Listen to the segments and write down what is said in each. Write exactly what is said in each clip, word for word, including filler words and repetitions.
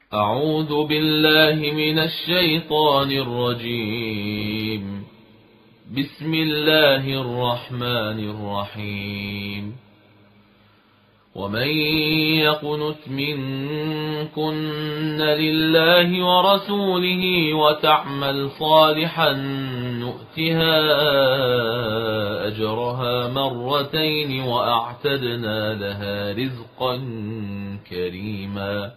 أعوذ بالله من الشيطان الرجيم. بسم الله الرحمن الرحيم. ومن يقنت منكن لله ورسوله وتعمل صالحا نؤتها أجرها مرتين وأعتدنا لها رزقا كريما.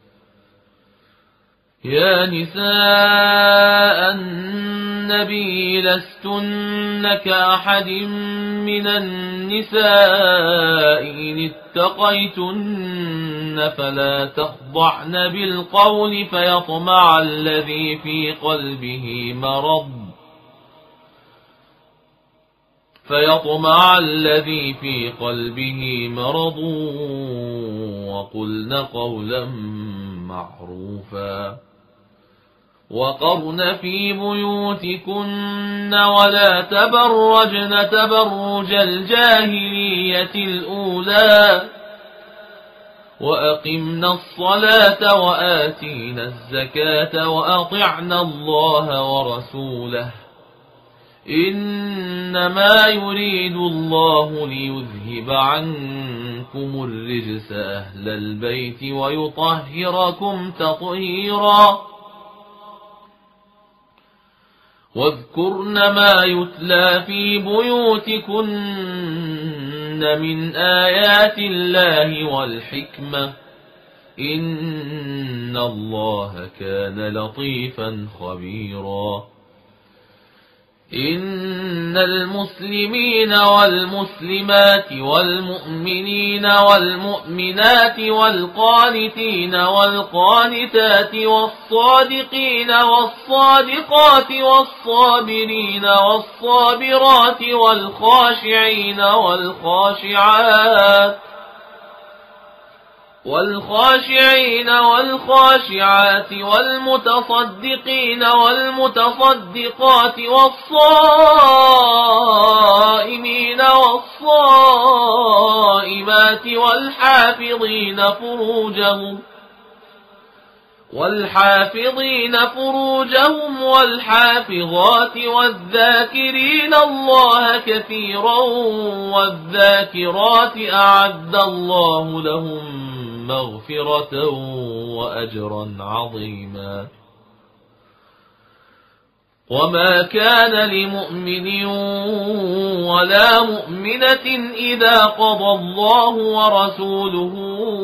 يا نساء النبي لستن كأحد من النساء إن اتقيتن فلا تخضعن بالقول فيطمع الذي في قلبه مرض فيطمع الذي في قلبه مرض وقلن قولا معروفا. وقرن في بيوتكن ولا تبرجن تبرج الجاهلية الأولى وأقمنا الصلاة وآتينا الزكاة وأطعنا الله ورسوله إنما يريد الله ليذهب عنكم الرجس أهل البيت ويطهركم تطهيرا. واذكرن ما يتلى في بيوتكن من آيات الله والحكمة إن الله كان لطيفا خبيرا. إن المسلمين والمسلمات والمؤمنين والمؤمنات والقانتين والقانتات والصادقين والصادقات والصابرين والصابرات والخاشعين والخاشعات والخاشعين والخاشعات والمتصدقين والمتصدقات والصائمين والصائمات والحافظين فروجهم والحافظين فروجهم والحافظات والذاكرين الله كثيرا والذاكرات أعد الله لهم مغفرة وأجرا عظيما. وما كان لمؤمن ولا مؤمنة إذا قضى الله ورسوله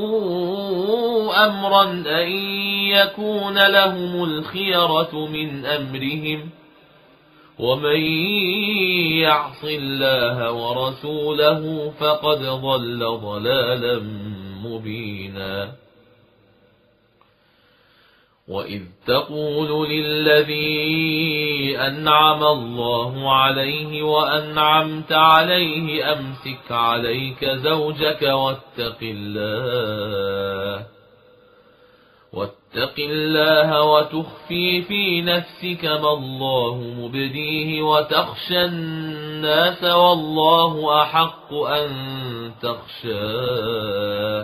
أمرا أن يكون لهم الخيرة من أمرهم ومن يعص الله ورسوله فقد ضل ضلالا مبينا. وإذ تقول للذي أنعم الله عليه وأنعمت عليه أمسك عليك زوجك واتق الله واتق الله وتخفي في نفسك ما الله مبديه وتخشى الناس والله أحق أن تخشاه.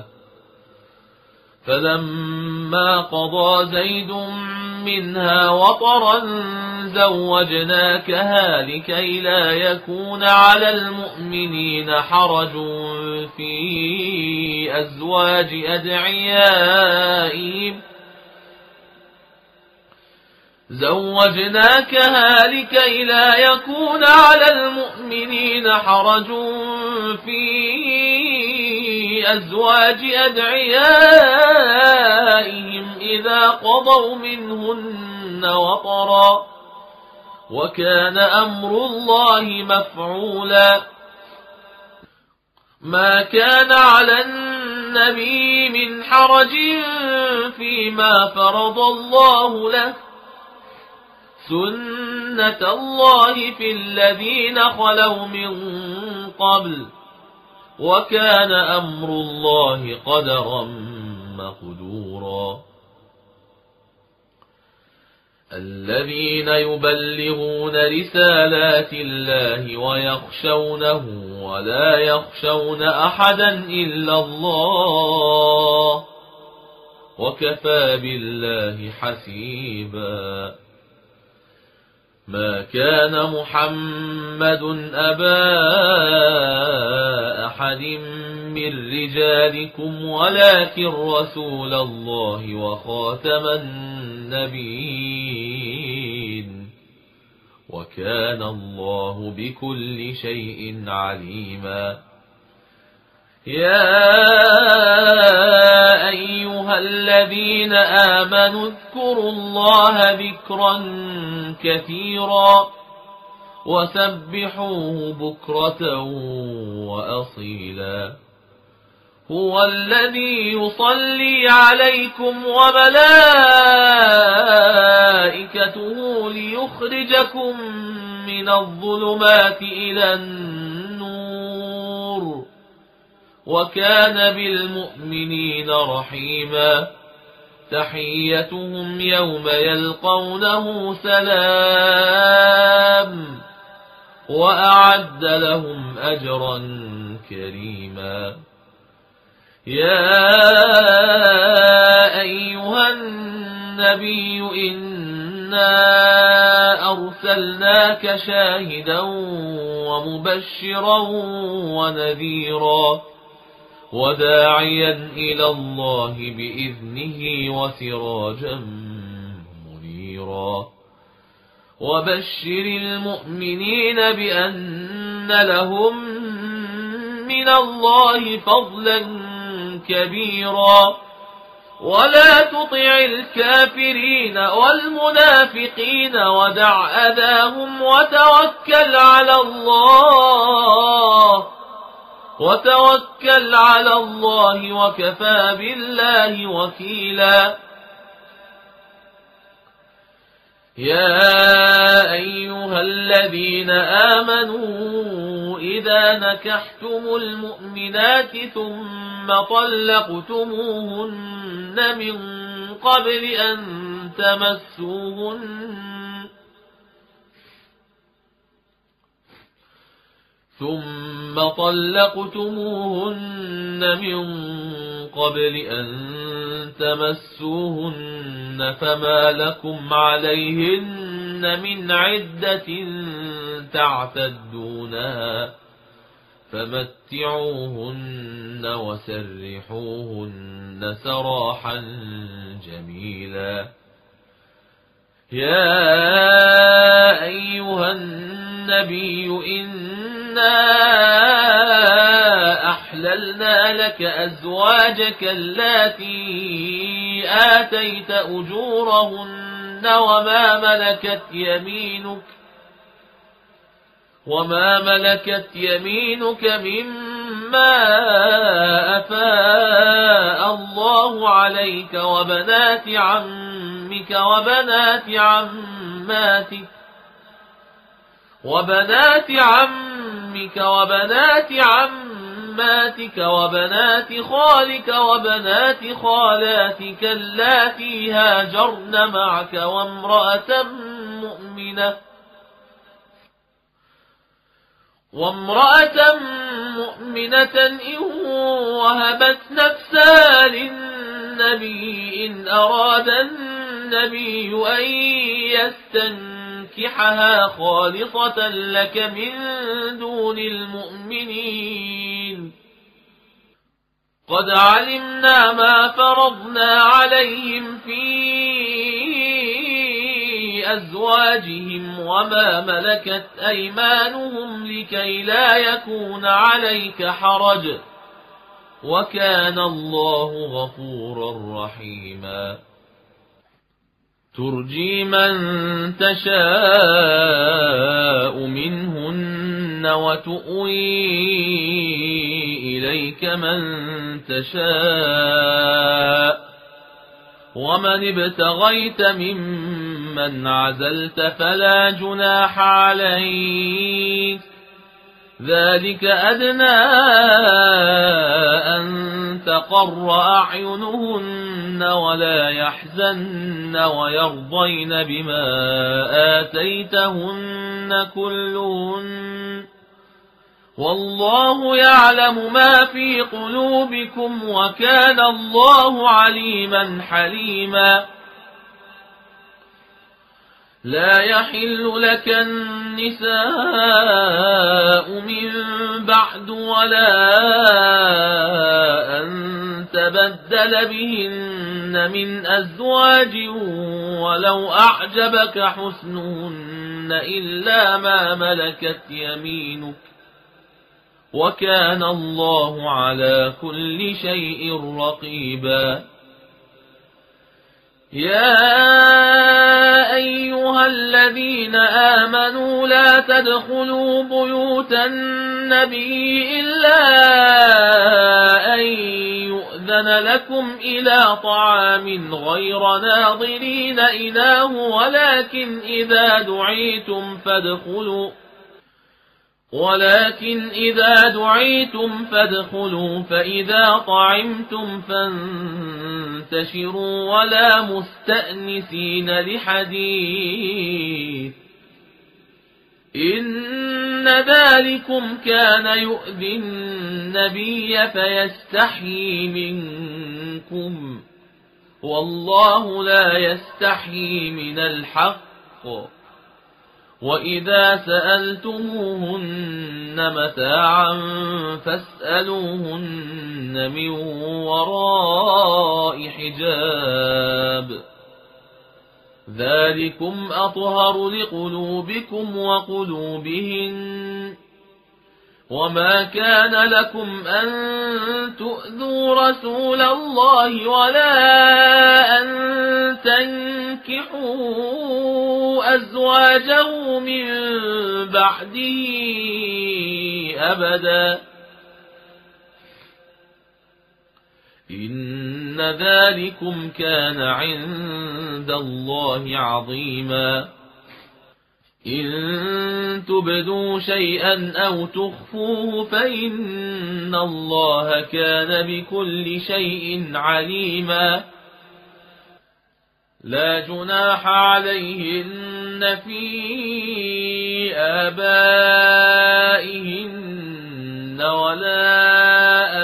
فلما قضى زيد منها وطرا زوجناكها لكي لا يكون على المؤمنين حرج في أزواج أدعيائهم زوجناكها لكي لا يكون على المؤمنين حرج في أزواج أدعيائهم إذا قضوا منهن وطرا وكان أمر الله مفعولا. ما كان على النبي من حرج فيما فرض الله له سنة الله في الذين خلوا من قبل وكان أمر الله قدرا مقدورا. الذين يبلغون رسالات الله ويخشونه ولا يخشون أحدا إلا الله وكفى بالله حسيبا. ما كان محمد أبا أحد من رجالكم ولكن رسول الله وخاتم النبيين وكان الله بكل شيء عليما. يا أيها الذين آمنوا اذكروا الله ذكرا كثيرا وسبحوه بكرة وأصيلا. هو الذي يصلي عليكم وملائكته ليخرجكم من الظلمات إلى النور وكان بالمؤمنين رحيما. تحيتهم يوم يلقونه سلام وأعد لهم أجرا كريما. يا أيها النبي إنا أرسلناك شاهدا ومبشرا ونذيرا وداعيا إلى الله بإذنه وسراجا منيرا. وبشر المؤمنين بأن لهم من الله فضلا كبيرا. ولا تطع الكافرين والمنافقين ودع أذاهم وتوكل على الله وتوكل على الله وكفى بالله وكيلا. يا أيها الذين آمنوا إذا نكحتم المؤمنات ثم طلقتموهن من قبل أن تمسوهن ثم طلقتموهن من قبل أن تمسوهن فما لكم عليهن من عدة تعتدونها فمتعوهن وسرحوهن سراحا جميلا. يا أيها النبي إنا أحللنا لك أزواجك اللاتي آتيت أجورهن وما ملكت يمينك وما ملكت يمينك مما أفاء الله عليك وبنات عمك وبنات عماتك وبنات عمك وبنات عماتك وبنات خالك وبنات خالاتك اللاتي هاجرن معك وامرأة مؤمنة وامرأة مؤمنة إن وهبت نفسها للنبي إن أراد النبي أن يستنكحها خالصة لك من دون المؤمنين. قد علمنا ما فرضنا عليهم في أزواجهم وما ملكت أيمانهم لكي لا يكون عليك حرج وكان الله غفورا رحيما. ترجي من تشاء منهن وتؤوي إليك من تشاء ومن ابتغيت ممن عزلت فلا جناح عليك ذلك أدنى أن تقر أعينهن ولا يحزن ويرضين بما آتيتهن كلهن والله يعلم ما في قلوبكم وكان الله عليما حليما. لا يحل لك النساء من بعد ولا أن تبدل بهن من أزواج ولو أعجبك حسنهن إلا ما ملكت يمينك وكان الله على كل شيء رقيبا. يا أيها الذين آمنوا لا تدخلوا بيوت النبي إلا أن يؤذن لكم إلى طعام غير ناظرين إناه ولكن إذا دعيتم فادخلوا ولكن إذا دعيتم فادخلوا فإذا طعمتم فانتشروا ولا مستأنسين لحديث إن ذلكم كان يؤذي النبي فيستحيي منكم والله لا يستحيي من الحق. وإذا سألتموهن متاعا فاسألوهن من وراء حجاب ذلكم أطهر لقلوبكم وقلوبهن. وما كان لكم أن تؤذوا رسول الله ولا أن تنكحوا أزواجه من بعده أبدا إن ذلكم كان عند الله عظيما. إن تبدوا شيئا أو تخفوه فإن الله كان بكل شيء عليما. لا جناح عليهن في آبائهن ولا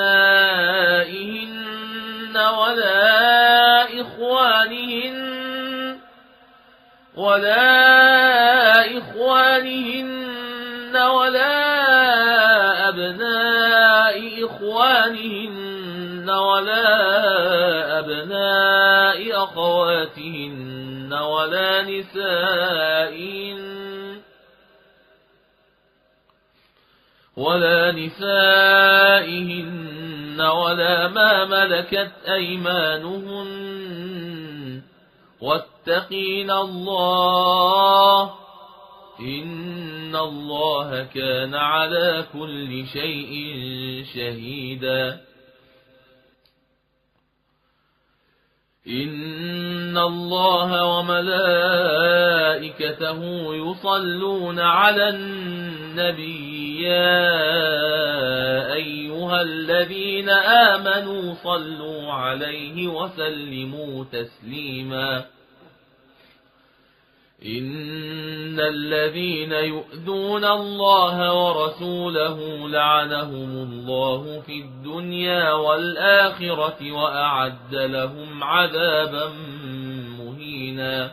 أبنائهن ولا إخوانهن ولا إخوانهن ولا أبناء إخوانهن ولا أبناء أخواتهن ولا نسائهن ولا نسائهن ولا ما ملكت أيمانهن واتقين الله إن الله كان على كل شيء شهيدا. إن الله وملائكته يصلون على النبي يا أيها الذين آمنوا صلوا عليه وسلموا تسليما. إن الذين يؤذون الله ورسوله لعنهم الله في الدنيا والآخرة وأعد لهم عذابا مهينا.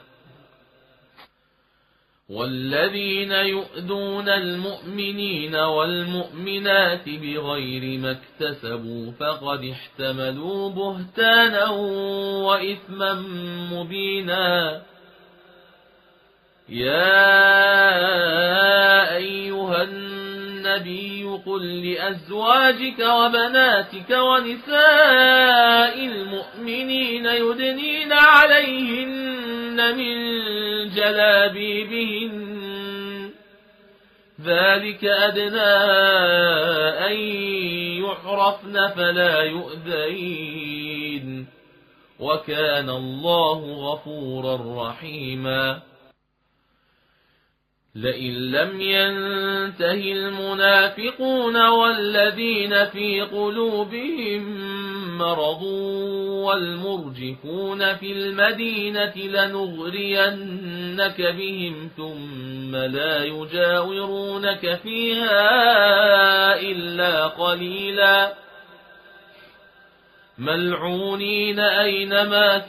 والذين يؤذون المؤمنين والمؤمنات بغير ما اكتسبوا فقد احتملوا بهتانا وإثما مبينا. يا أيها النبي قل لأزواجك وبناتك ونساء المؤمنين يدنين عليهن من جلابيبهن ذلك أدنى أن يعرفن فلا يؤذين وكان الله غفورا رحيما. لئن لم ينته المنافقون والذين في قلوبهم مرض والمرجفون في المدينة لنغرينك بهم ثم لا يجاورونك فيها إلا قليلا ملعونين أينما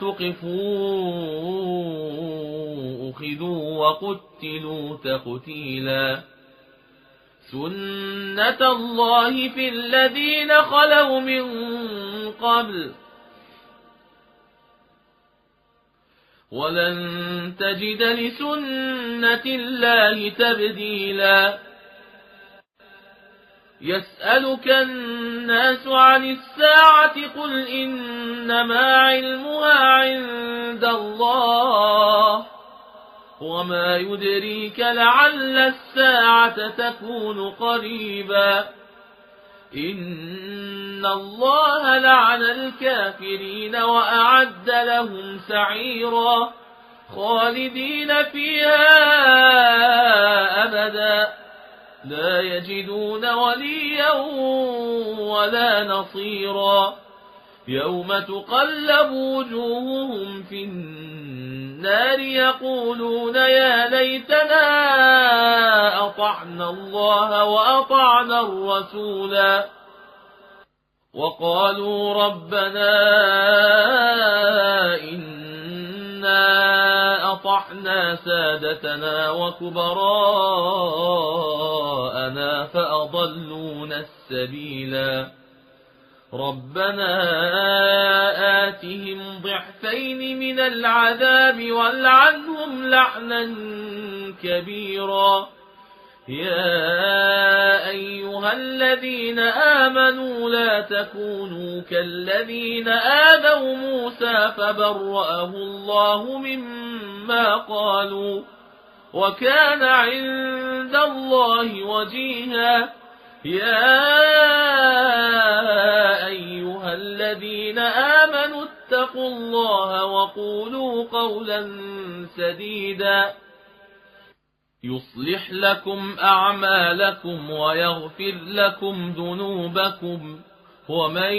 ثقفوا أخذوا وقتلوا تقتيلا سنة الله في الذين خلوا من قبل ولن تجد لسنة الله تبديلا يسألك الناس عن الساعة قل إنما علمها عند الله وما يدريك لعل الساعة تكون قريبا إن الله لعن الكافرين وأعد لهم سعيرا خالدين فيها أبدا لا يجدون وليا ولا نصيرا يوم تقلب وجوههم في النار يقولون يا ليتنا أطعنا الله وأطعنا الرسولا وقالوا ربنا إنا أطعنا سادتنا وكبراءنا فأضلونا السبيلا ربنا آتهم ضعفين من العذاب والعنهم لعنا كبيرا يا أيها الذين آمنوا لا تكونوا كالذين آذوا موسى فبرأه الله مما قالوا وكان عند الله وجيها يا أيها الذين آمنوا اتقوا الله وقولوا قولا سديدا يصلح لكم أعمالكم ويغفر لكم ذنوبكم ومن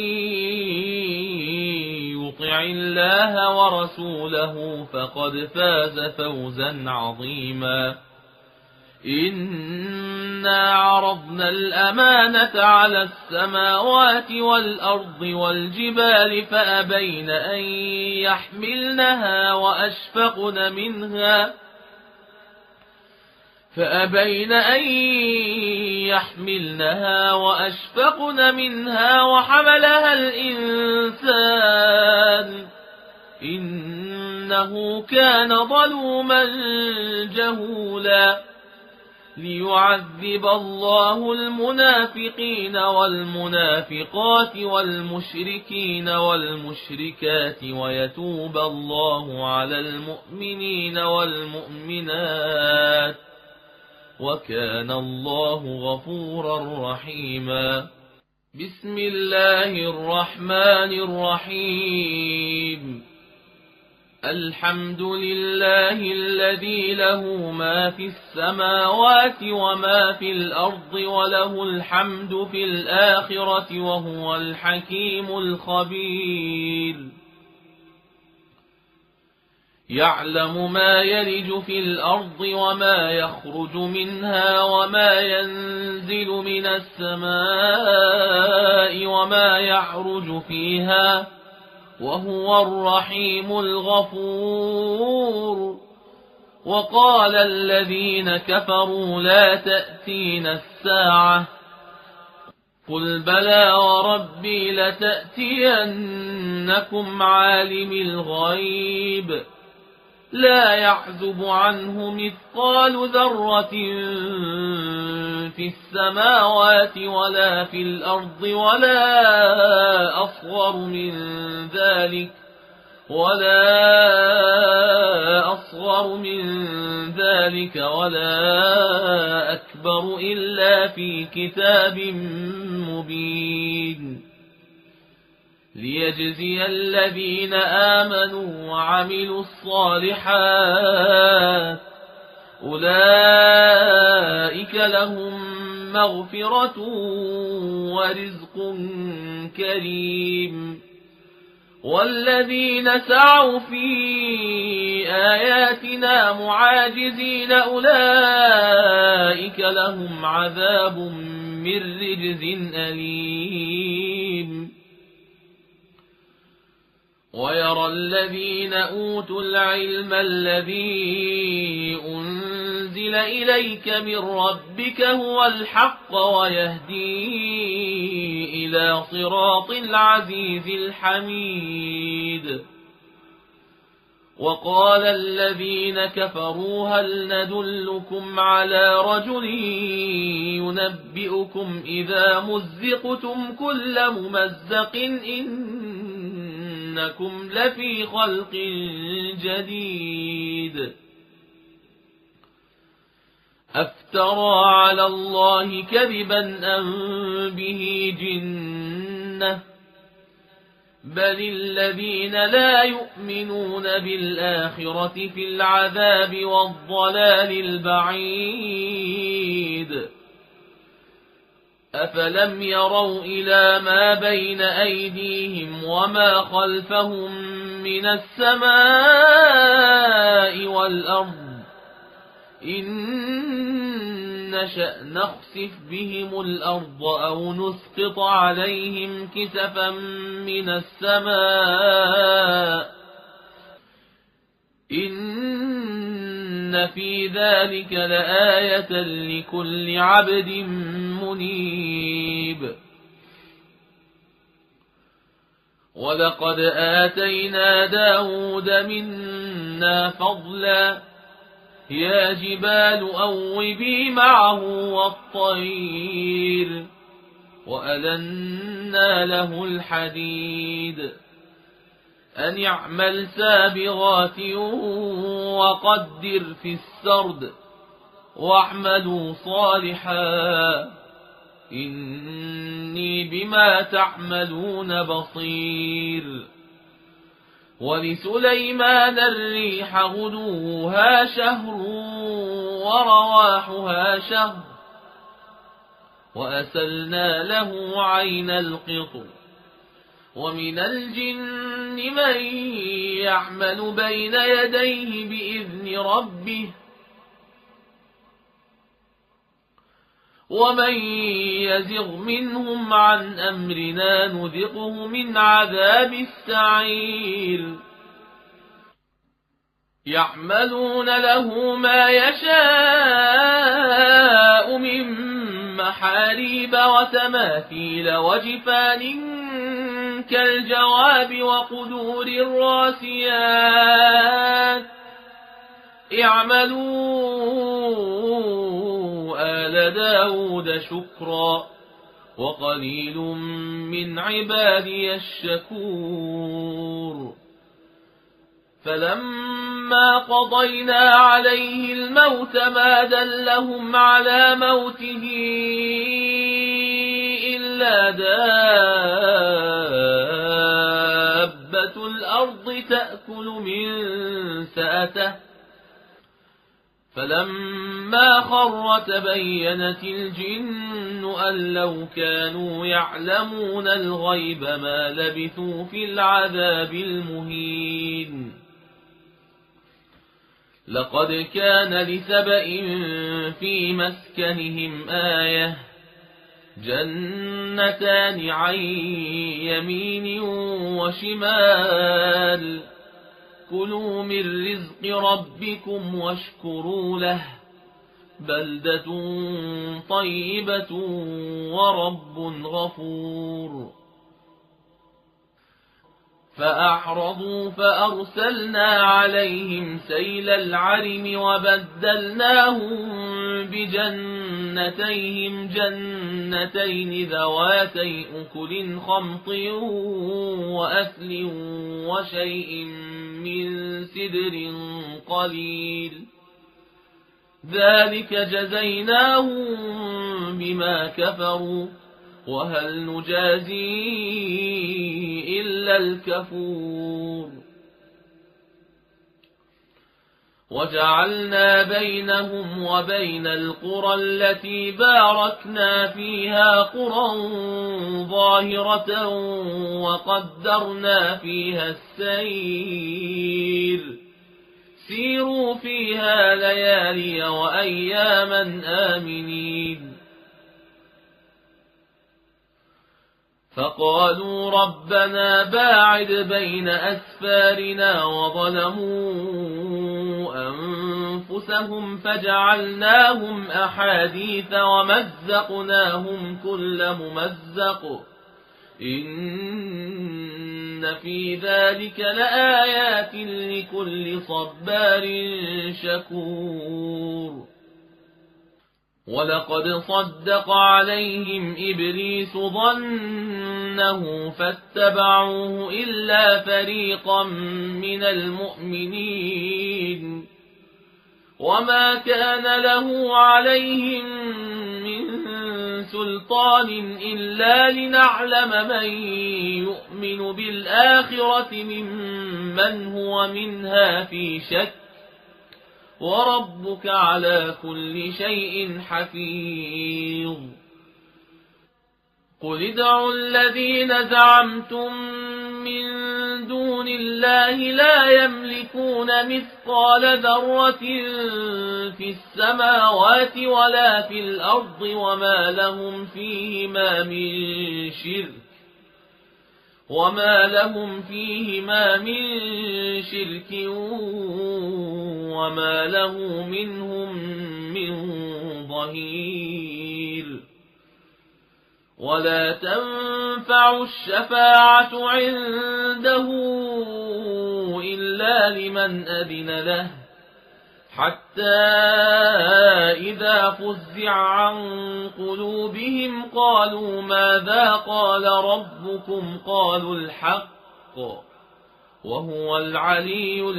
يطع الله ورسوله فقد فاز فوزا عظيما إنا عرضنا الأمانة على السماوات والأرض والجبال فأبين أن يحملنها وأشفقن منها فأبين أن يحملنها وأشفقن منها وحملها الإنسان إنه كان ظلوما جهولا ليعذب الله المنافقين والمنافقات والمشركين والمشركات ويتوب الله على المؤمنين والمؤمنات وكان الله غفورا رحيما بسم الله الرحمن الرحيم الحمد لله الذي له ما في السماوات وما في الأرض وله الحمد في الآخرة وهو الحكيم الخبير يعلم ما يلج في الأرض وما يخرج منها وما ينزل من السماء وما يعرج فيها وهو الرحيم الغفور وقال الذين كفروا لا تأتينا الساعة قل بلى وربي لتأتينكم عالم الغيب لا يعزب عنه مثقال ذرة في السماوات ولا في الأرض ولا أصغر من ذلك ولا أصغر من ذلك ولا أكبر إلا في كتاب مبين ليجزي الذين آمنوا وعملوا الصالحات أولئك لهم مغفرة ورزق كريم والذين سعوا في آياتنا معاجزين أولئك لهم عذاب من رجز أليم. ويرى الذين أوتوا العلم الذي أنزل إليك من ربك هو الحق ويهدي إلى صراط العزيز الحميد. وقال الذين كفروا هل ندلكم على رجل ينبئكم إذا مزقتم كل ممزق إنكم لفي خلق جديد. أفترى على الله كذبا أم به جنة بل الذين لا يؤمنون بالآخرة في العذاب والضلال البعيد. أفلم يروا إلى ما بين أيديهم وما خلفهم من السماء والأرض إن نشأ نخسف بهم الأرض أو نسقط عليهم كسفا من السماء إن في ذلك لآية لكل عبد منيب. ولقد آتينا داود منا فضلا يا جبال أوبي معه والطير وألنا له الحديد أن اعمل سابغات وقدر في السرد واعملوا صالحا إني بما تعملون بصير. ولسليمان الريح غدوها شهر ورواحها شهر وأسلنا له عين القطر ومن الجن من يعمل بين يديه بإذن ربه ومن يزغ منهم عن أمرنا نذقه من عذاب السعير. يعملون له ما يشاء من محاريب وتماثيل وجفان كالجواب وقدور الراسيات اعملوا آل داود شكرا وقليل من عبادي الشكور. فلما قضينا عليه الموت ما دلهم على موته إلا دابة الأرض تأكل من سأته فلما خر تبينت الجن أن لو كانوا يعلمون الغيب ما لبثوا في العذاب المهين. لقد كان لسبإ في مسكنهم آية جنتان عن يمين وشمال كلوا من رزق ربكم واشكروا له بلدة طيبة ورب غفور. فأعرضوا فأرسلنا عليهم سيل العرم وبدلناهم بجنتيهم جنتين ذواتي أكل خمط وأثل وشيء من سدر قليل ذلك جزيناهم بما كفروا وهل نجازي إلا الكفور. وجعلنا بينهم وبين القرى التي باركنا فيها قرى ظاهرة وقدرنا فيها السير سيروا فيها ليالي وأياما آمنين فقالوا ربنا باعد بين أسفارنا وظلموا أنفسهم فجعلناهم أحاديث ومزقناهم كل ممزق إن في ذلك لآيات لكل صبار شكور ولقد صدق عليهم إبليس ظنه فاتبعوه إلا فريقا من المؤمنين وما كان له عليهم من سلطان إلا لنعلم من يؤمن بالآخرة ممن هو منها في شك وربك على كل شيء حفيظ قل ادعوا الذين زعمتم من دون الله لا يملكون مثقال ذرة في السماوات ولا في الأرض وما لهم فيهما من شرك وما لهم فيهما من شرك وما له منهم من ظهير ولا تنفع الشفاعة عنده إلا لمن أذن له حتى إذا فزع عن قلوبهم قالوا ماذا قال ربكم قالوا الحق وهو العلي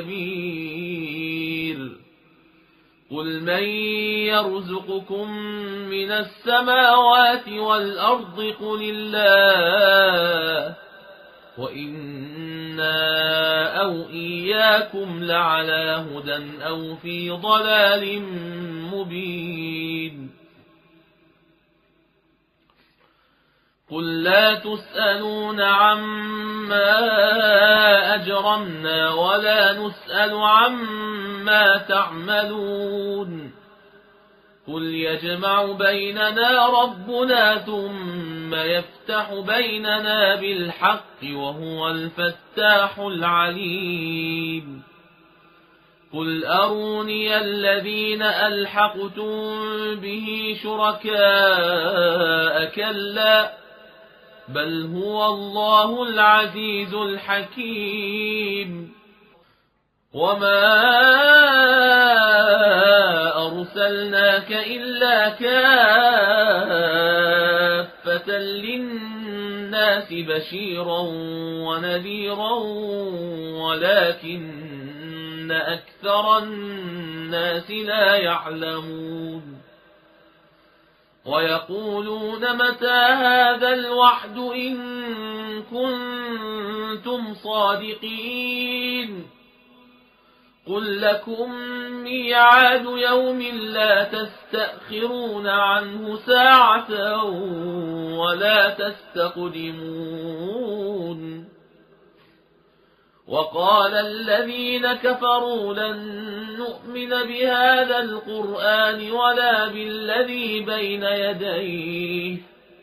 الكبير قل من يرزقكم من السماوات والأرض قل الله وإنا أو إياكم لعلى هدى أو في ضلال مبين قل لا تسألون عما أجرمنا ولا نسأل عما تعملون قل يجمع بيننا ربنا ثم يفتح بيننا بالحق وهو الفتاح العليم قل أروني الذين ألحقتم به شركاء كلا بل هو الله العزيز الحكيم وما أرسلناك إلا كافة للناس بشيرا ونذيرا ولكن أكثر الناس لا يعلمون ويقولون متى هذا الوعد إن كنتم صادقين قل لكم ميعاد يوم لا تستأخرون عنه ساعة ولا تستقدمون وقال الذين كفروا لن نؤمن بهذا القرآن ولا بالذي بين يديه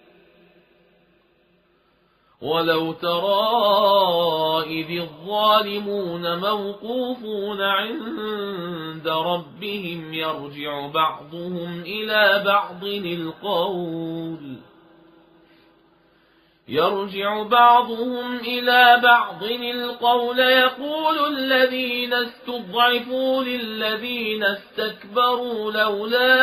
ولو ترى إذ الظالمون موقوفون عند ربهم يرجع بعضهم إلى بعض القول يرجع بعضهم إلى بعض القول يقول الذين استضعفوا للذين استكبروا لولا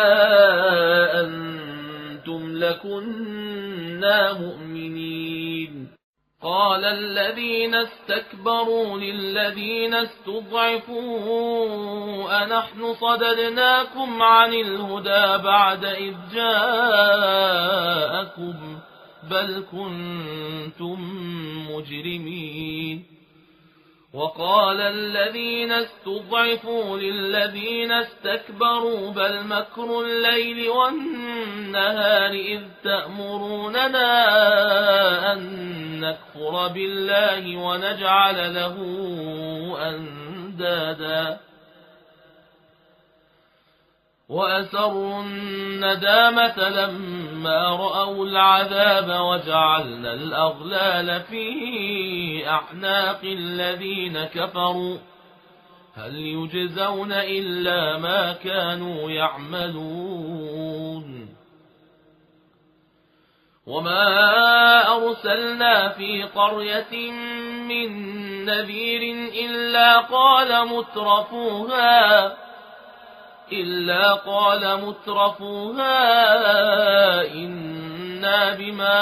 أنتم لكنا مؤمنين قال الذين استكبروا للذين استضعفوا أنحن صددناكم عن الهدى بعد إذ جاءكم بل كنتم مجرمين وقال الذين استضعفوا للذين استكبروا بل مكر الليل والنهار إذ تأمروننا أن نكفر بالله ونجعل له أندادا وأسروا الندامة لما رأوا العذاب وجعلنا الأغلال في أعناق الذين كفروا هل يجزون إلا ما كانوا يعملون وما أرسلنا في قرية من نذير إلا قال مترفوها إلا قال مترفوها إنا بما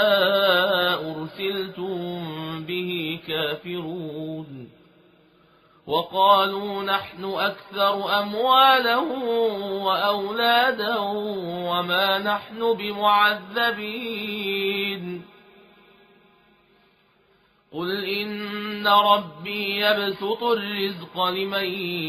أرسلتم به كافرون وقالوا نحن أكثر أموالا وأولادا وما نحن بمعذبين قل إن ربي يبسط الرزق لمن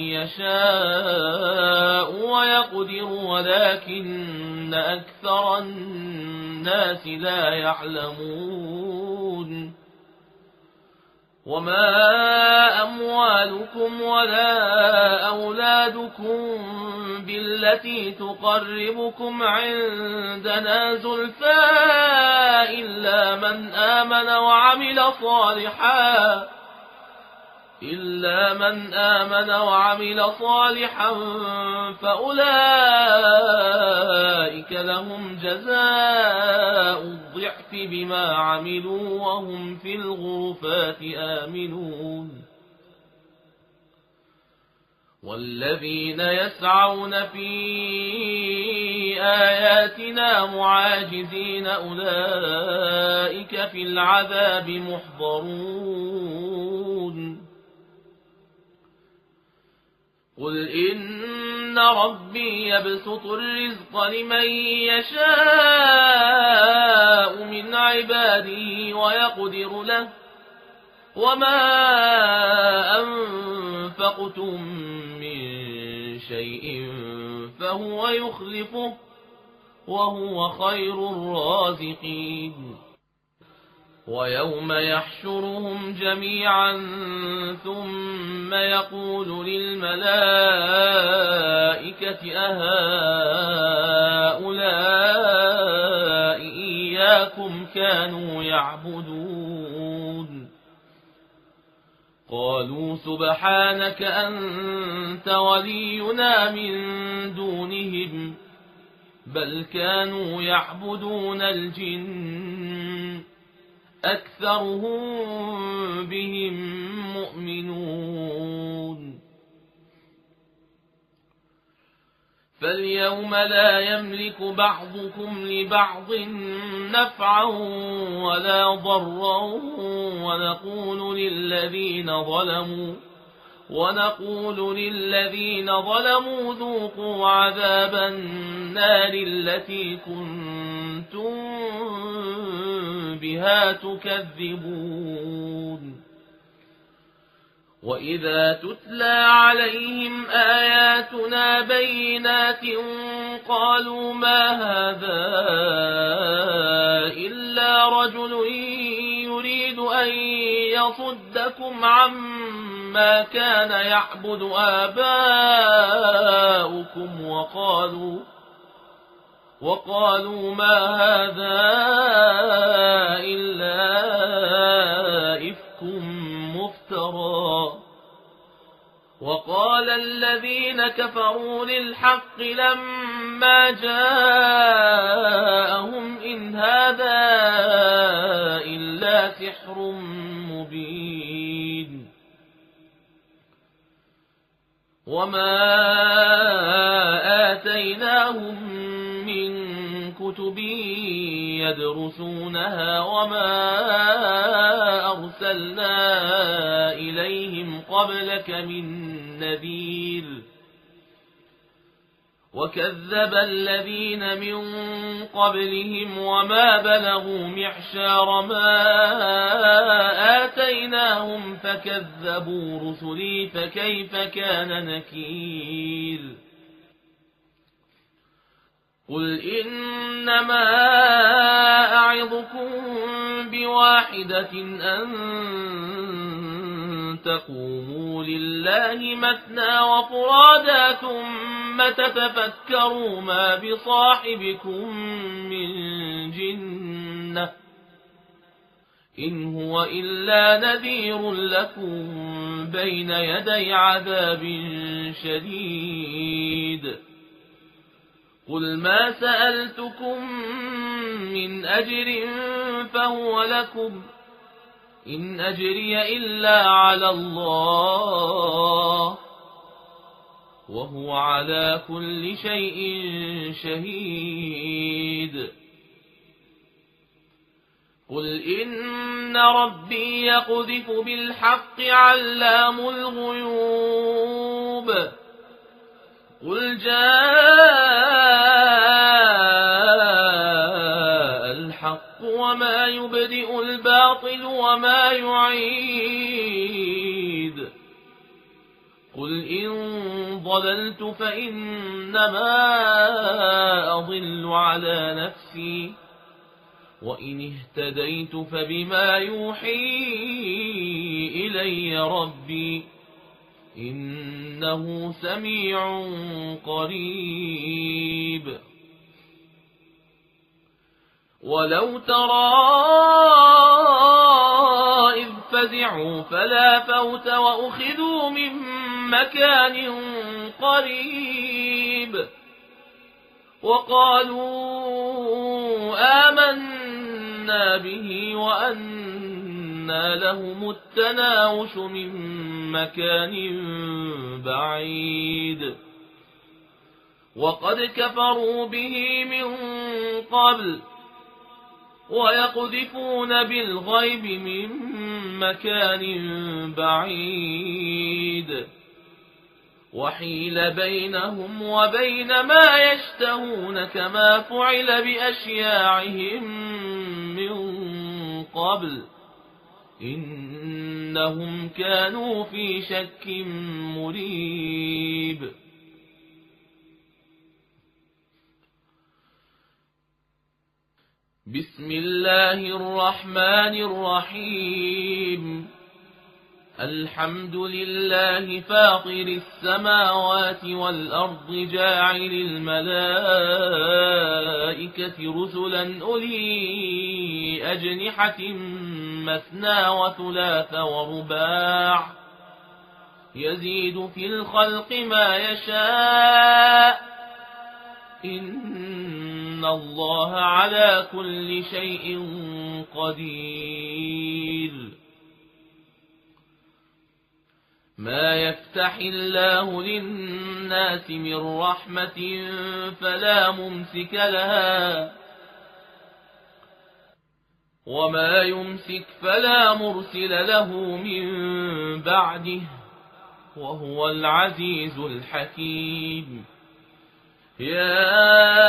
يشاء ويقدر ولكن أكثر الناس لا يعلمون وما أموالكم ولا أولادكم بالتي تقربكم عندنا زلفى إلا من آمن وعمل صالحا إلا من آمن وعمل صالحا فأولئك لهم جزاء الضعف بما عملوا وهم في الغرفات آمنون والذين يسعون في آياتنا معاجزين أولئك في العذاب محضرون قل إن ربي يبسط الرزق لمن يشاء من عباده ويقدر له وما أنفقتم من شيء فهو يخلفه وهو خير الرازقين ويوم يحشرهم جميعا ثم يقول للملائكة أهؤلاء إياكم كانوا يعبدون قالوا سبحانك أنت ولينا من دونهم بل كانوا يعبدون الجن أكثرهم بهم مؤمنون فاليوم لا يملك بعضكم لبعض نفعا ولا ضرا ونقول للذين ظلموا ونقول للذين ظلموا ذوقوا عذاب النار التي كنتم بها تكذبون وإذا تتلى عليهم آياتنا بينات قالوا ما هذا إلا رجل يريد أن يصدكم عما كان يعبد آباؤكم وقالوا وقالوا ما هذا إلا إفك مفترى وقال الذين كفروا للحق لما جاءهم إن هذا إلا سحر مبين وما آتيناهم من كتب يدرسونها وما أرسلنا إليهم قبلك من نذير وكذب الذين من قبلهم وما بلغوا معشار ما آتيناهم فكذبوا رسلي فكيف كان نكير قل إنما أعظكم بواحدة أن تقوموا لله مثنى وفرادا ثم تتفكروا ما بصاحبكم من جنة إن هو إلا نذير لكم بين يدي عذاب شديد قل ما سألتكم من أجر فهو لكم إن أجري إلا على الله وهو على كل شيء شهيد قل إن ربي يقذف بالحق علام الغيوب قل جاء الحق وما يبدئ الباطل وما يعيد قل إن ضللت فإنما أضل على نفسي وإن اهتديت فبما يوحي إلي ربي إنه سميع قريب ولو ترى إذ فزعوا فلا فوت وأخذوا من مكان قريب وقالوا آمنا به وأنى لهم التناوش من مكان بعيد وقد كفروا به من قبل ويقذفون بالغيب من مكان بعيد وحيل بينهم وبين ما يشتهون كما فعل بأشياعهم من قبل إنهم كانوا في شك مريب بسم الله الرحمن الرحيم الحمد لله فاطر السماوات والأرض جاعل الملائكة رسلا أولي أجنحة مثنى وثلاث ورباع يزيد في الخلق ما يشاء إن الله على كل شيء قدير ما يفتح الله للناس من رحمة فلا ممسك لها وما يمسك فلا مرسل له من بعده وهو العزيز الحكيم يا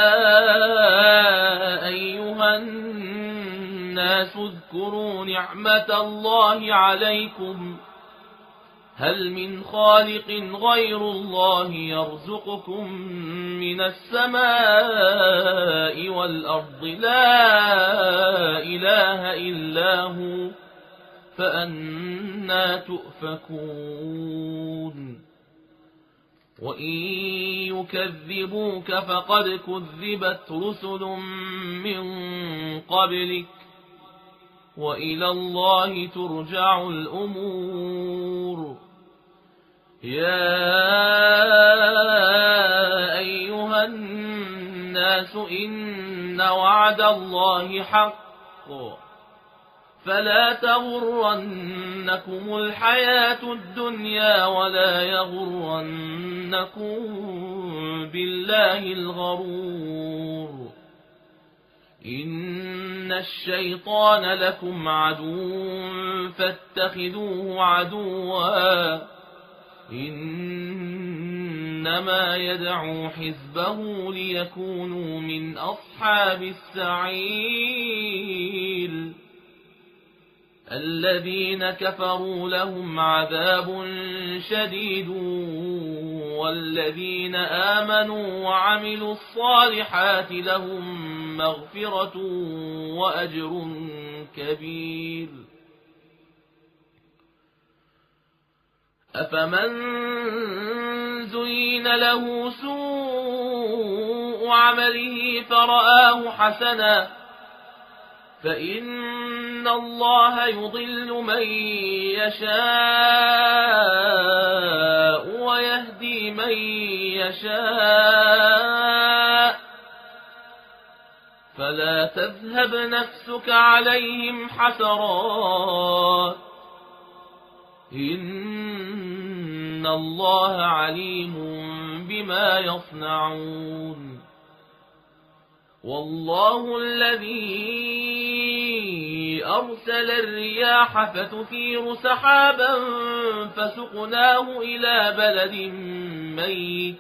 أيها الناس اذكروا نعمة الله عليكم هل من خالق غير الله يرزقكم من السماء والأرض لا إله إلا هو فأنى تؤفكون وإن يكذبوك فقد كذبت رسل من قبلك وإلى الله ترجع الأمور يا أيها الناس إن وعد الله حق فلا تغرنكم الحياة الدنيا ولا يغرنكم بالله الغرور إن الشيطان لكم عدو فاتخذوه عدوا إن إنما يدعو حزبه ليكونوا من أصحاب السعير. الذين كفروا لهم عذاب شديد والذين آمنوا وعملوا الصالحات لهم مغفرة وأجر كبير. أفمن زين له سوء عمله فرآه حسنا فإن الله يضل من يشاء ويهدي من يشاء فلا تذهب نفسك عليهم حسرات إن الله عليم بما يصنعون. والله الذي أرسل الرياح فتثير سحابا فسقناه إلى بلد ميت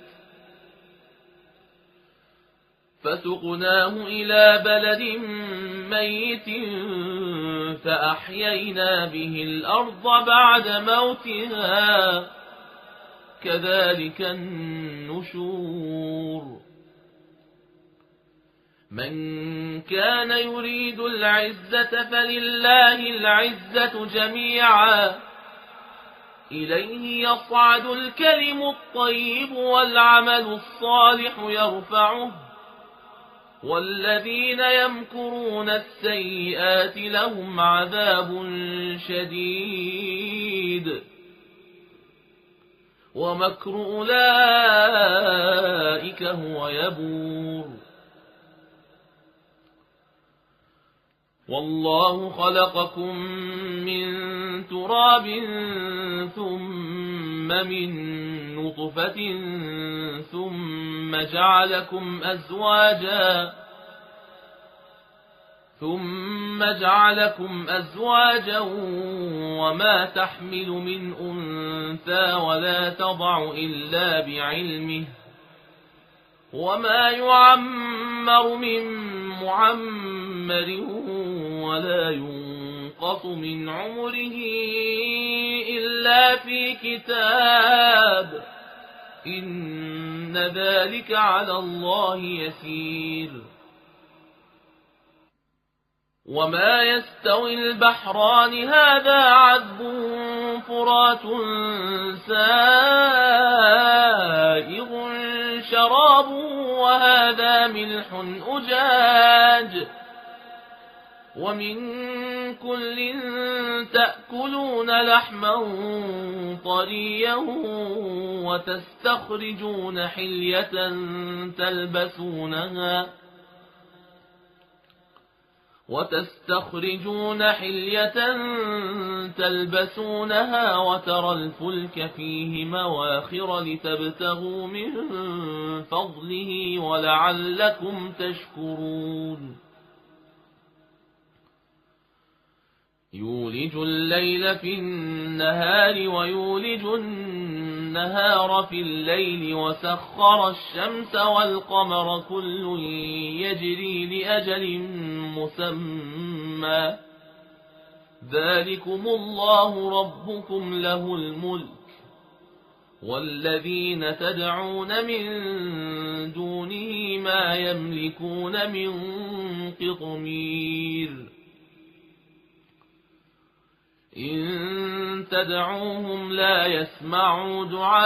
فسقناه إلى بلد ميت فأحيينا به الأرض بعد موتها كذلك النشور. من كان يريد العزة فلله العزة جميعا إليه يصعد الكلم الطيب والعمل الصالح يرفعه والذين يمكرون السيئات لهم عذاب شديد ومكر أولئك هو يبور. والله خلقكم من تراب ثم من نطفة ثم جعلكم أزواجا ثم جعلكم أزواجا وما تحمل من أنثى ولا تضع إلا بعلمه وما يعمر من معمر ولا ينقص من عمره إلا في كتاب إن ذلك على الله يسير. وما يستوي البحران هذا عذب فرات سائغ شرابه وهذا ملح أجاج ومن كل تأكلون لحما طريا وتستخرجون حلية تلبسونها وتستخرجون حلية تلبسونها وترى الفلك فيه مواخر لتبتغوا من فضله ولعلكم تشكرون. يولج الليل في النهار ويولج النهار في الليل وسخر الشمس والقمر كل يجري لأجل مسمى ذلكم الله ربكم له الملك والذين تدعون من دونه ما يملكون من قطمير. إن تدعوهم لا يسمعوا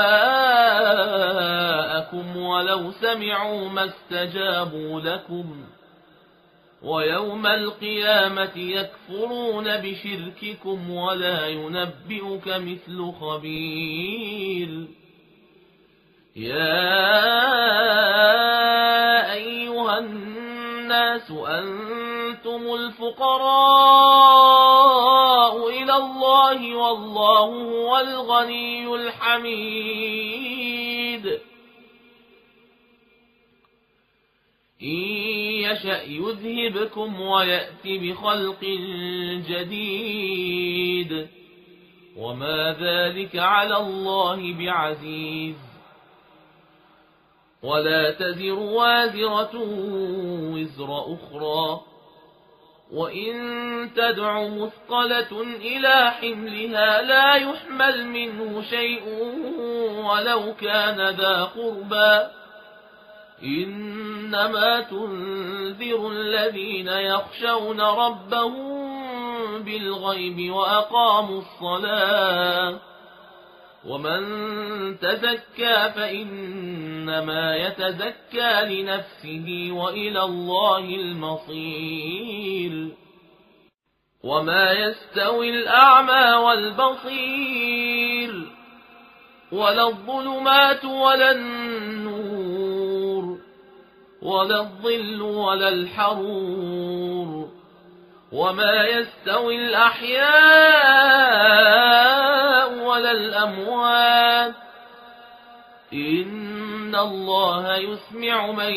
دعاءكم ولو سمعوا ما استجابوا لكم ويوم القيامة يكفرون بشرككم ولا ينبئك مثل خبير. يا أيها الناس أنتم الفقراء إلى الله والله هو الغني الحميد. إن يشأ يذهبكم ويأتي بخلق جديد وما ذلك على الله بعزيز. ولا تزر وازرة وزر أخرى، وإن تدع مثقلة إلى حملها لا يحمل منه شيء ولو كان ذا قربى، إنما تنذر الذين يخشون ربهم بالغيب وأقاموا الصلاة، ومن تزكى فإنما يتزكى لنفسه وإلى الله المصير. وما يستوي الأعمى والبصير ولا الظلمات ولا النور ولا الظل ولا الحرور، وما يستوي الأحياء ولا الأموات، إن الله يسمع من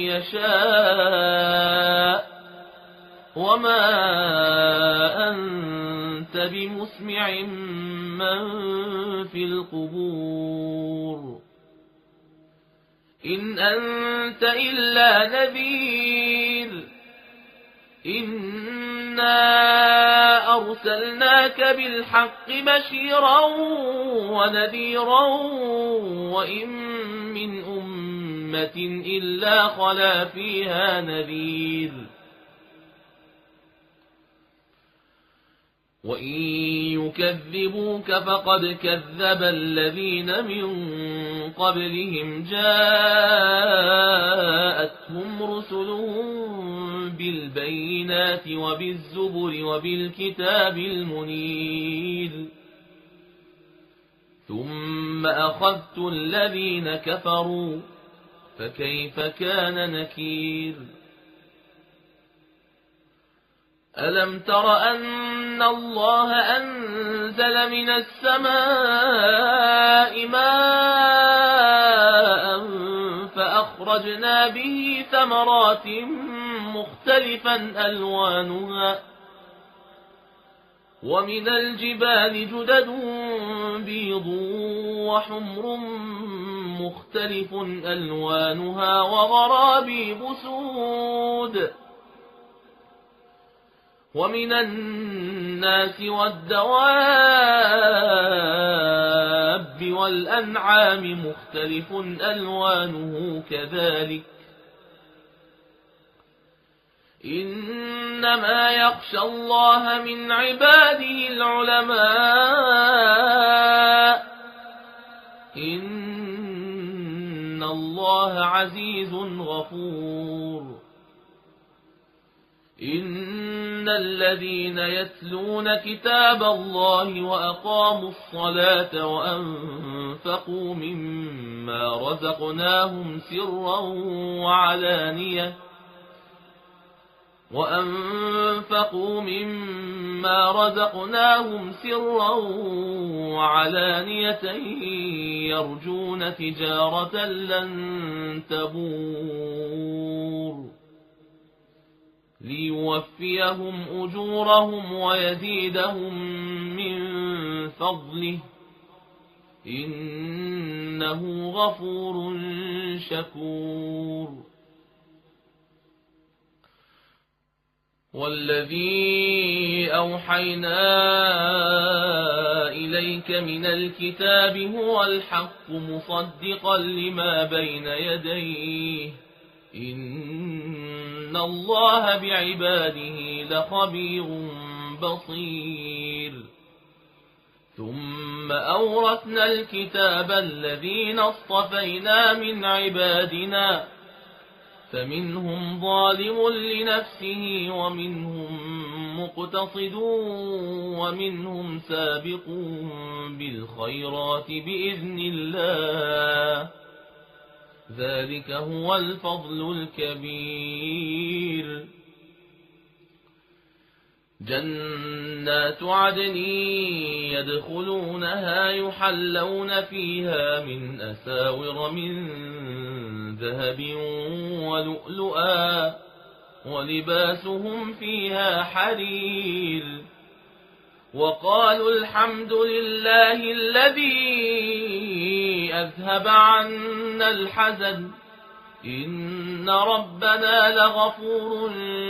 يشاء، وما أنت بمسمع من في القبور، إن أنت إلا نذير، إنا أرسلناك بالحق بشيرا ونذيرا، وإن من أمة إلا خلا فيها نذير، وإن يكذبوك فقد كذب الذين من قبلهم جاءتهم رسلهم بالبينات وبالزبر وبالكتاب المنير، ثم أخذت الذين كفروا فكيف كان نكير. ألم تر أن الله أنزل من السماء ماء فأخرجنا به ثمرات مختلفا ألوانها، ومن الجبال جدد بيض وحمر مختلف ألوانها وغرابيب سود، ومن الناس والدواب والأنعام مختلف ألوانه كذلك، إنما يخشى الله من عباده العلماء، إن الله عزيز غفور. إن الذين يتلون كتاب الله وأقاموا الصلاة وأنفقوا مما رزقناهم سرا وعلانية وأنفقوا مما رزقناهم سرا وعلانية يرجون تجارة لن تبور، ليوفيهم أجورهم ويزيدهم من فضله، إنه غفور شكور. والذي أوحينا إليك من الكتاب هو الحق مصدقا لما بين يديه، إن الله بعباده لخبير بصير. ثم أورثنا الكتاب الذين اصطفينا من عبادنا، فمنهم ظالم لنفسه ومنهم مقتصد ومنهم سابق بالخيرات بإذن الله، ذلك هو الفضل الكبير. جنات عدن يدخلونها يحلون فيها من أساور من ذهب ولؤلؤا ولباسهم فيها حرير، وقالوا الحمد لله الذي أذهب عنا الحزن إن ربنا لغفور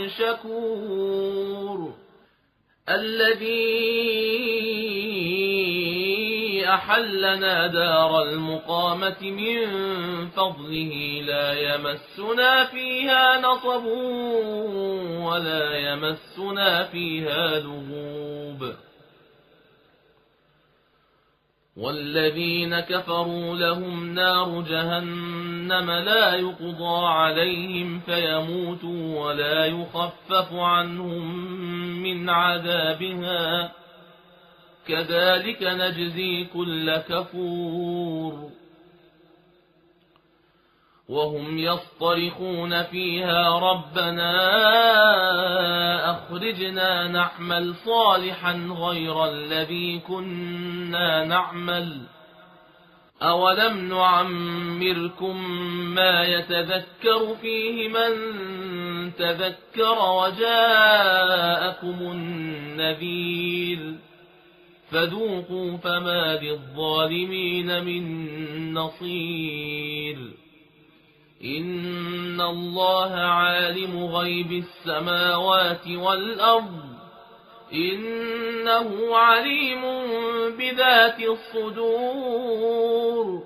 شكور الذي أحلنا دار المقامة من فضله لا يمسنا فيها نصب ولا يمسنا فيها لغوب والذين كفروا لهم نار جهنم لا يقضى عليهم فيموتوا ولا يخفف عنهم من عذابها كذلك نجزي كل كفور وهم يصطرخون فيها ربنا أخرجنا نعمل صالحا غير الذي كنا نعمل أولم نعمركم ما يتذكر فيه من تذكر وجاءكم النذير فذوقوا فما للظالمين من نصير إن الله عالم غيب السماوات والأرض إنه عليم بذات الصدور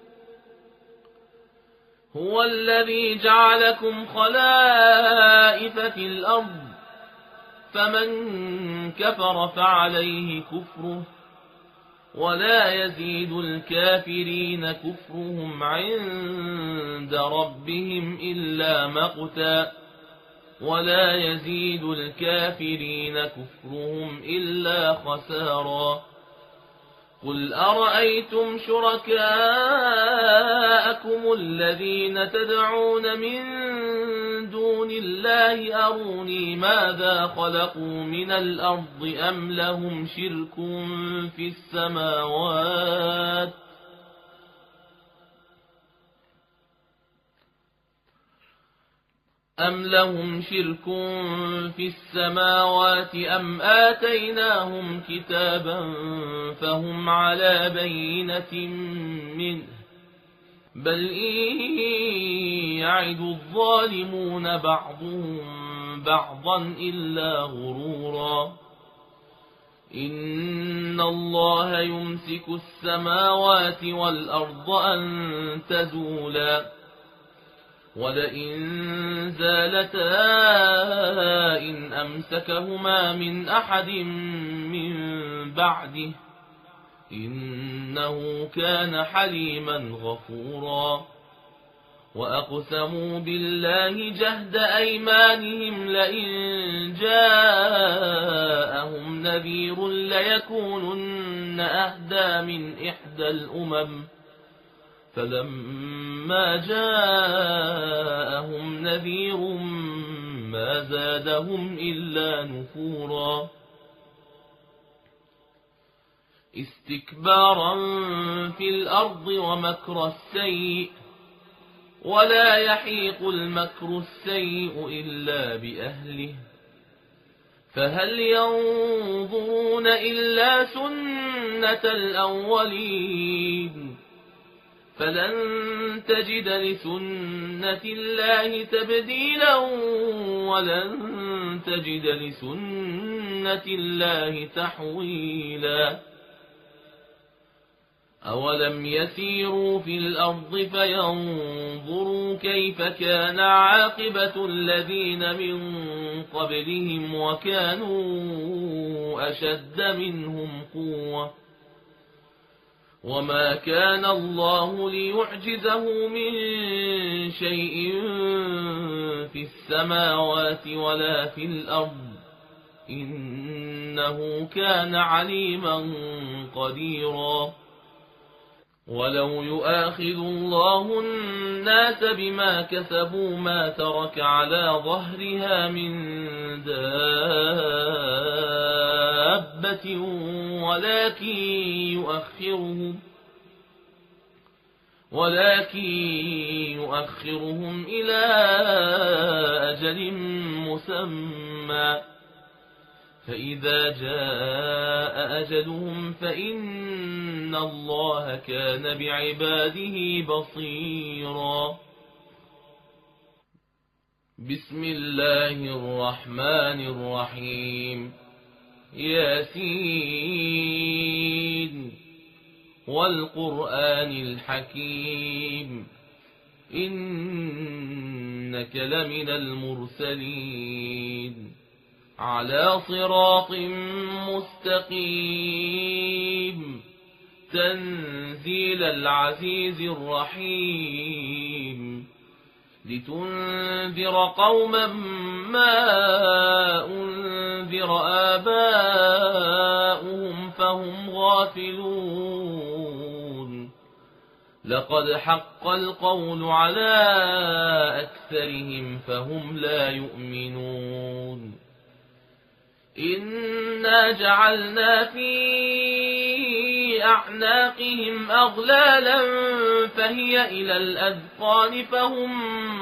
هو الذي جعلكم خلائف في الأرض فمن كفر فعليه كفره ولا يزيد الكافرين كفرهم عند ربهم إلا مقتا ولا يزيد الكافرين كفرهم إلا خسارا قل أرأيتم شركاءكم الذين تدعون من دون الله أروني ماذا خلقوا من الأرض أم لهم شرك في السماوات أم لهم شرك في السماوات أم آتيناهم كتابا فهم على بينة منه بل إن يعد الظالمون بعضهم بعضا إلا غرورا إن الله يمسك السماوات والأرض أن تزولا ولئن زالتا إن أمسكهما من أحد من بعده إنه كان حليما غفورا وأقسموا بالله جهد أيمانهم لئن جاءهم نذير ليكونن أهدى من إحدى الأمم فلما جاءهم نذير ما زادهم إلا نفورا استكبارا في الأرض ومكر السيء ولا يحيق المكر السيء إلا بأهله فهل ينظرون إلا سنة الأولين فلن تجد لسنة الله تبديلا ولن تجد لسنة الله تحويلا أولم يسيروا في الأرض فينظروا كيف كان عاقبة الذين من قبلهم وكانوا أشد منهم قوة وما كان الله ليعجزه من شيء في السماوات ولا في الأرض إنه كان عليما قديرا ولو يؤاخذ الله الناس بما كسبوا ما ترك على ظهرها من دابة ولكن يؤخرهم ولكن يؤخرهم إلى أجل مسمى فإذا جاء أجلهم فإن الله كان بعباده بصيرا بسم الله الرحمن الرحيم ياسين والقرآن الحكيم إنك لمن المرسلين على صراط مستقيم تنزيل العزيز الرحيم لتنذر قوما ما أنذر آباؤهم فهم غافلون لقد حق القول على أكثرهم فهم لا يؤمنون إنا جعلنا في أعناقهم أغلالا فهي إلى الأذقان فهم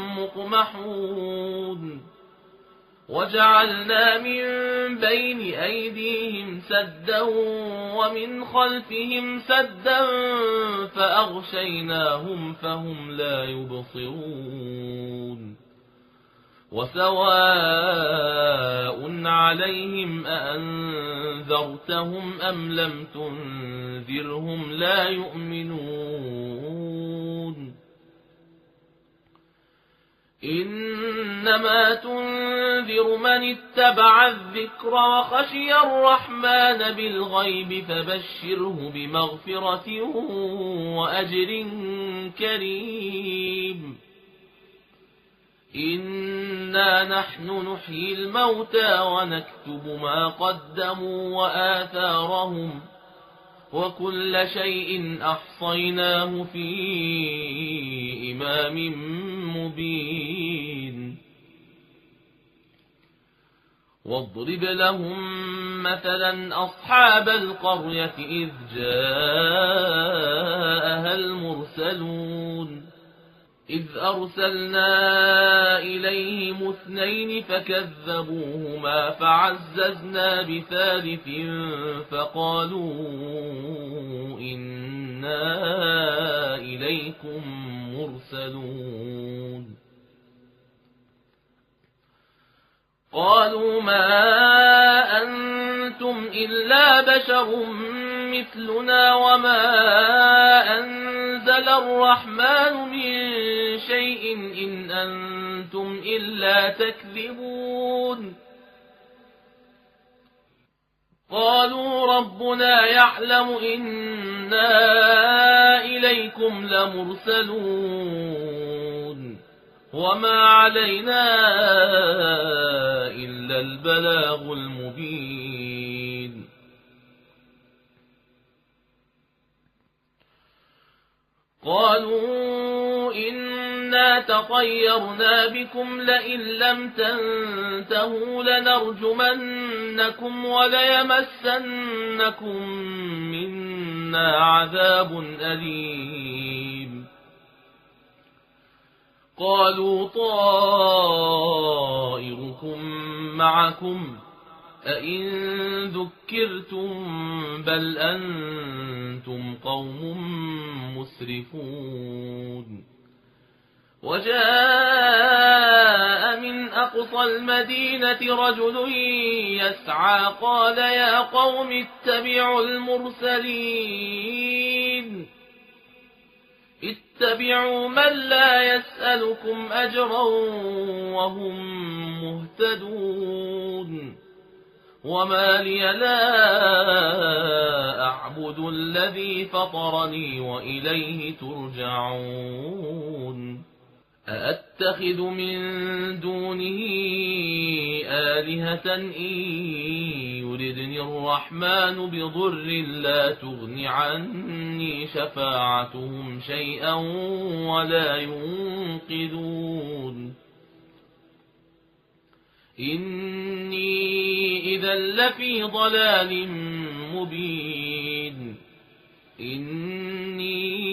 مقمحون وجعلنا من بين أيديهم سدا ومن خلفهم سدا فأغشيناهم فهم لا يبصرون وسواء عليهم أأنذرتهم أم لم تنذرهم لا يؤمنون إنما تنذر من اتبع الذكر وخشي الرحمن بالغيب فبشره بمغفرة وأجر كريم إنا نحن نحيي الموتى ونكتب ما قدموا وآثارهم وكل شيء أحصيناه في إمام مبين واضرب لهم مثلا أصحاب القرية إذ جاءها المرسلون إذ أرسلنا إليهم اثنين فكذبوهما فعززنا بثالث فقالوا إنا إليكم مرسلون قالوا ما أنتم إلا بشر مثلنا وما أنزل الرحمن من شيء إن أنتم إلا تكذبون قالوا ربنا يعلم إنا إليكم لمرسلون وما علينا إلا البلاغ المبين قالوا إنا تطيرنا بكم لئن لم تنتهوا لنرجمنكم وليمسنكم منا عذاب أليم قالوا طائركم معكم أئن ذكرتم بل أنتم قوم مسرفون وجاء من أقصى المدينة رجل يسعى قال يا قوم اتبعوا المرسلين اتبعوا من لا يسألكم أجرا وهم مهتدون وما لي لا أعبد الذي فطرني وإليه ترجعون أأتخذ من دونه آلهة إن يردني الرحمن بضر لا تغن عني شفاعتهم شيئا ولا ينقذون إني إذا لفي ضلال مبين إني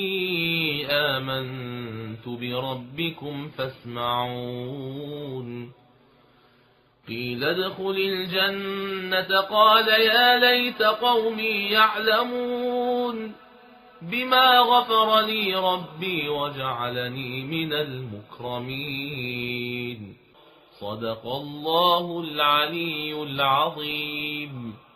آمنت بربكم فاسمعون قيل ادخل الجنة قال يا ليت قومي يعلمون بما غفر لي ربي وجعلني من المكرمين صدق الله العلي العظيم.